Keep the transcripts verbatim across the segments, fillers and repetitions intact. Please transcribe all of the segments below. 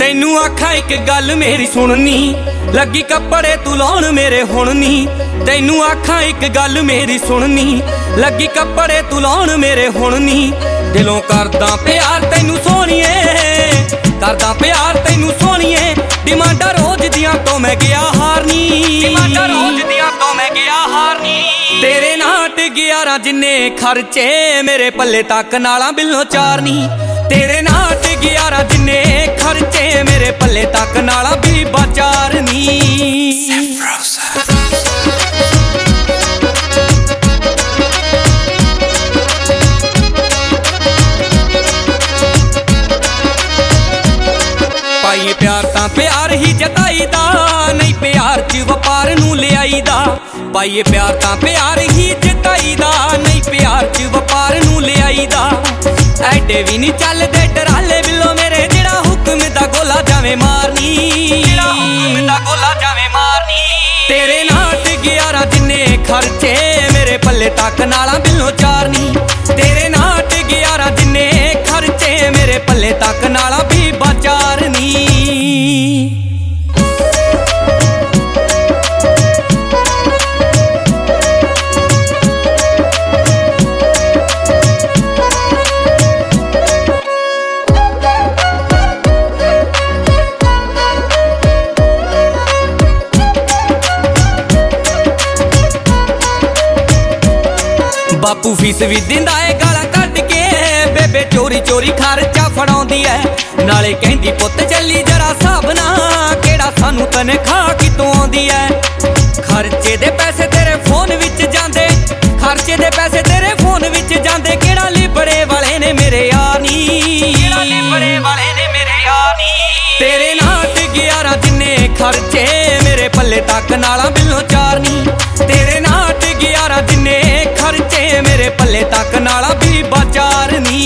तैनू आखा एक गल मेरी सुननी, लगी कपड़े तू लाउण मेरे हुण नी। तैनू आखा एक गल मेरी सुननी, लगी कपड़े तू लाउण मेरे हुण नी। दिलों करदा प्यार तैनू सोहणीए, करदा प्यार तैनू सोहणीए। डिमांडा रोज दियां तो मैं गया हारनी, डिमांडा रोज दियां तो मैं गया हारनी। तेरे नाट ग्यारह जिन्ने खर्चे, मेरे पल्ले तक नाला बिल्लों चारनी। तेरे नाट ग्यारह जिन्ने खर्चे, मेरे पल्ले तक नाला भी बाचारनी। पाइए प्यार तां प्यार ही जताईदा, नहीं प्यार च वपार नूं लियाईदा। पाइए प्यार तां प्यार ही जताईदा, नहीं प्यार च वपार नूं लियाईदा। ऐडे भी नहीं चलदे डराले बिल्लो मेरे, जेड़ा हुक्म दा गोला जावे मारनी, जेड़ा हुक्म दा गोला जावे मारनी। तेरे नाट ग्यारह जिन्ने खर्चे, मेरे पल्ले तक नाला बिल्लो चारनी। तेरे नाट ग्यारह जिन्ने खर्चे, मेरे पल्ले तक नाला भी बाचारनी। बापू फीस भी दिंदा है गाला कट के, बेबे चोरी चोरी खर्चा फड़ाउंदी है। नाले कहंदी पुत्त चली जरा साहब ना, केड़ा सानू तनखाह कितों आउंदी है। खर्चे दे पैसे तेरे फोन विच जांदे, खर्चे दे पैसे तेरे फोन विच जांदे। केड़ा लिबड़े वाले ने मेरे यार नी, केड़ा लिबड़े वाले ने मेरे यार नी। तेरे नाट ग्यारह जिन्ने खर्चे, मेरे पल्ले तक नाला बिल्लों चारनी। तेरे नाट ग्यारह जिन्ने खर्चे, मेरे पल्ले तक नाला भी बाचारनी।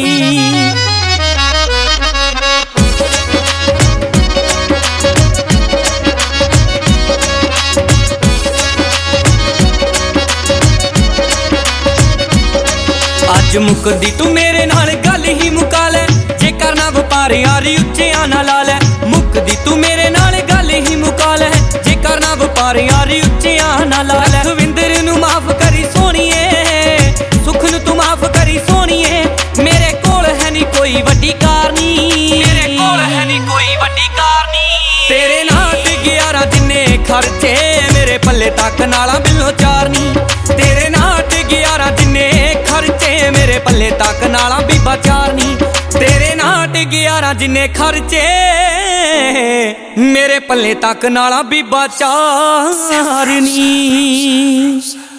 अज मुकदी तू मेरे नाल गल ही मुका लै, जे करना व्यापार यारी उच्चियां ना ला लै। मुकदी तू मेरे नाल गल ही मुका लै, जे करना व्यापार यारी उच्चियां ना ला लै। सुविंदर नू माफ करी सोहणीए, सुख नू तू माफ करी सोहणीए। मेरे कोल है नी कोई वड्डी कारनी, मेरे कोल है नी कोई वड्डी कारनी। तेरे नाट ग्यारह जिन्ने खर्चे, मेरे पल्ले तक नाला बिल्लों चारनी। तेरे नाट ग्यारह जिन्ने खर्चे, मेरे पल्ले तक नाला भी बाचारनी। तेरे नाट ग्यारह जिन्ने खर्चे, मेरे पल्ले तक नाला भी बाचारनी।